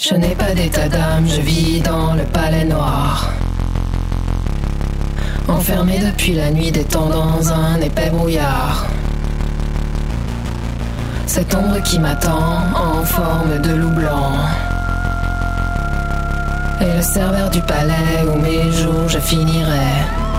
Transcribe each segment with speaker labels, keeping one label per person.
Speaker 1: Je n'ai pas d'état d'âme, je vis dans le palais noir. Enfermé depuis la nuit des temps dans un épais brouillard. Cette ombre qui m'attend en forme de loup blanc est le serveur du palais où mes jours je finirai.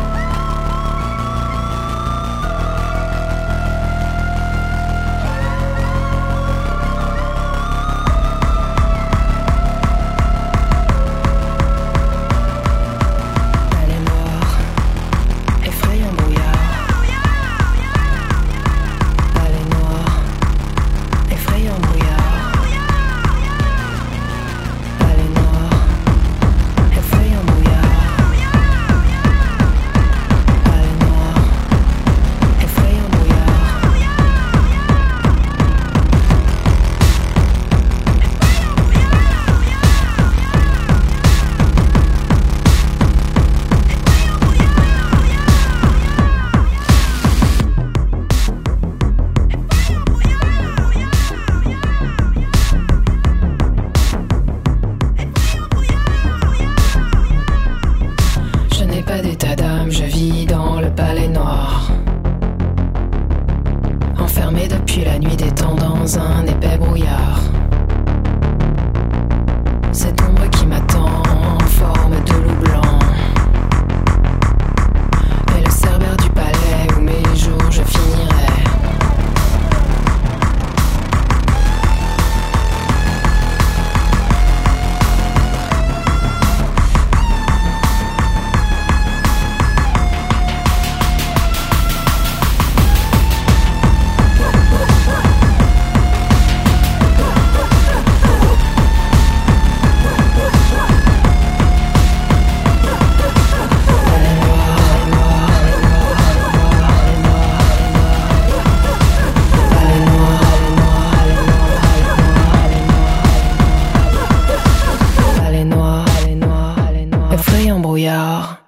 Speaker 1: Je vis dans le palais noir, enfermé depuis la nuit des temps dans un épais brouillard. Cette ombre qui m'attend en forme de loup blanc est le cerbère du palais où mes jours je finirai. Effrayant brouillard.